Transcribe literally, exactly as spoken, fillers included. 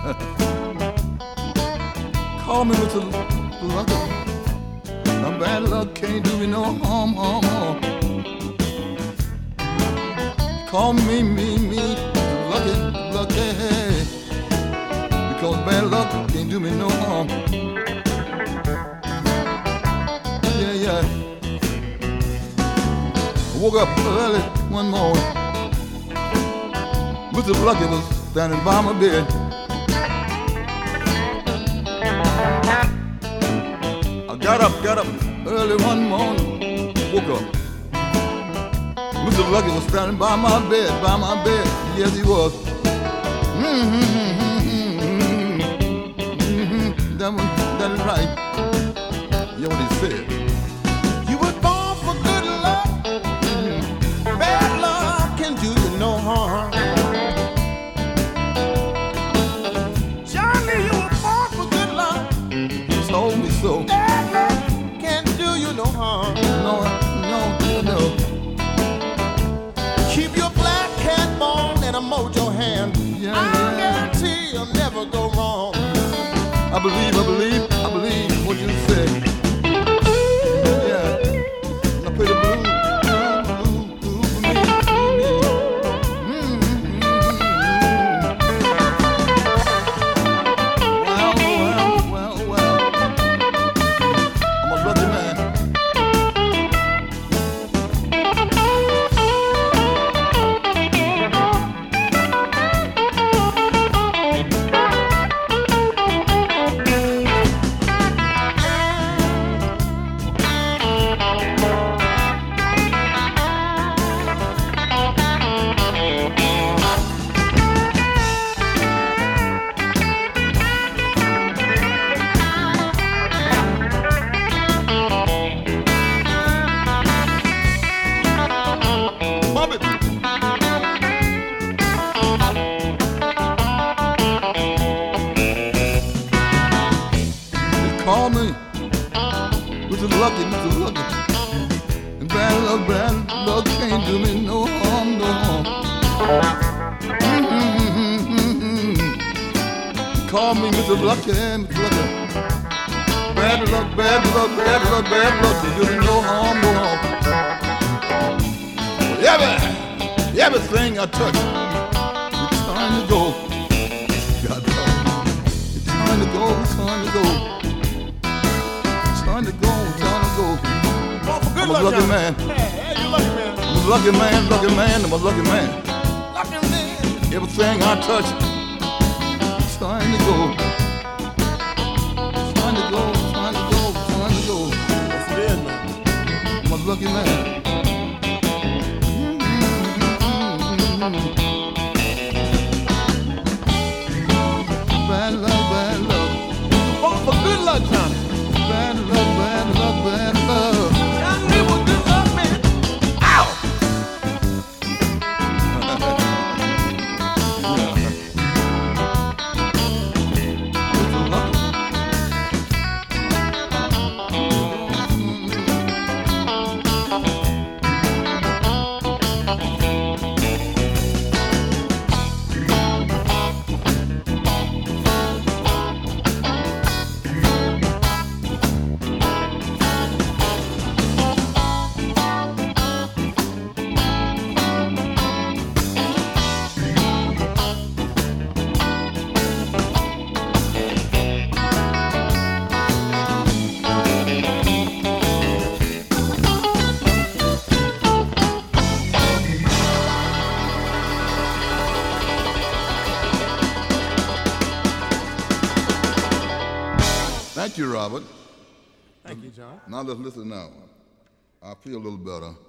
Call me with the luck. My bad luck can't do me no harm, harm, harm. Call me, me, me, lucky, lucky, because bad luck can't do me no harm. Yeah, yeah. I woke up early one morning. Mister Lucky was standing by my bed. I got up, got up early one morning, woke up. Mister Lucky was standing by my bed, by my bed. Yes, he was. Mm-hmm, mm-hmm, mm-hmm. That, one, that is right. Yeah, what he said. You were born for good luck. Mm-hmm. Bad luck can do you no harm. Johnny, you were born for good luck. He told me so. Bad luck can't do you no harm. No, no, no. Keep your black cat bone and a mojo hand. Yeah, I yeah. guarantee you'll never go wrong. I believe, I believe, I believe what you say. Yeah. I play the blues, blue, blue, blue for me, for me. Mm-hmm. Well, well, well, well. I'm a lucky man. Bump it. They call me Mister Lucky, Mister Lucky. And bad luck, bad luck can't do me no harm, no harm. Mm-hmm. Call me Mister Lucky, Mister Lucky. Bad luck, bad luck, bad luck, bad luck can't do me no harm, no harm. Every, everything I touch, it's time to go. God, it's time to go, it's time to go. It's time to go, it's time to go. Born for good I'm a luck, lucky Johnny. man. Yeah, yeah, you lucky man. I'm a lucky man, lucky man, I'm a lucky man. Lucky man. Everything I touch, it's time to go. It's time to go, it's time to go, it's time to go. Yes, it is, man. I'm a lucky man. Bad luck, bad luck. Born for good luck, Johnny. Bad luck, bad luck, bad luck. Johnny was good luck, man. Ow! Thank you, Robert. Thank you, John. Now let's listen now. I feel a little better.